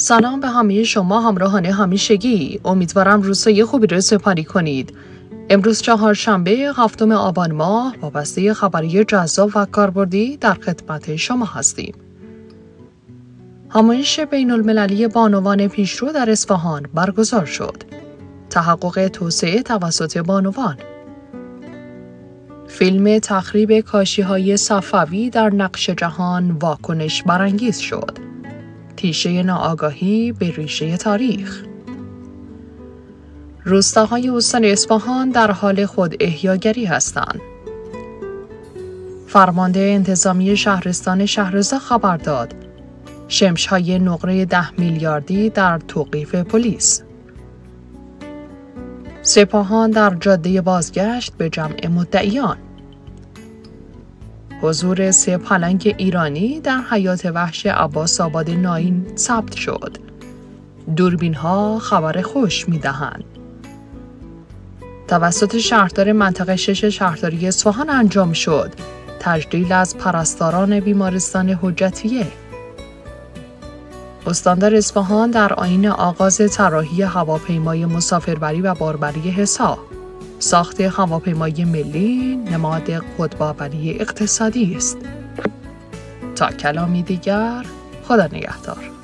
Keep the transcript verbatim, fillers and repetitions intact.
سلام به همه شما همراهان همیشگی. امیدوارم روزهای خوبی رو سپری کنید. امروز چهارشنبه هفتم آبان ماه با بسته خبری جذاب و کاربردی در خدمت شما هستیم. همایش بین المللی بانوان پیشرو در اصفهان برگزار شد. تحقق توسعه توسط بانوان. فیلم تخریب کاشی‌های صفوی در نقش جهان واکنش برانگیز شد. تیشه ناآگاهی به ریشه تاریخ. روستاهای استان اصفهان در حال خود احیاگری هستند. فرمانده انتظامی شهرستان شهرضا خبر داد شمش‌های نقره ده میلیاردی در توقیف پلیس. سپاهان در جاده بازگشت به جمع مدعیان. حضور سه پلنگ ایرانی در حیات وحش عباس آباد ناین ثبت شد. دوربین‌ها خبر خوش می‌دهند. توسط شهردار منطقه شش شهرداری اصفهان انجام شد تجلیل از پرستاران بیمارستان حجتیه. استاندار اصفهان در آیین آغاز طراحی هواپیمای مسافربری و باربری حصار. ساخت هواپیمای ملی نماد قطب‌آوری اقتصادی است. تا کلامی دیگر، خدا نگهدار.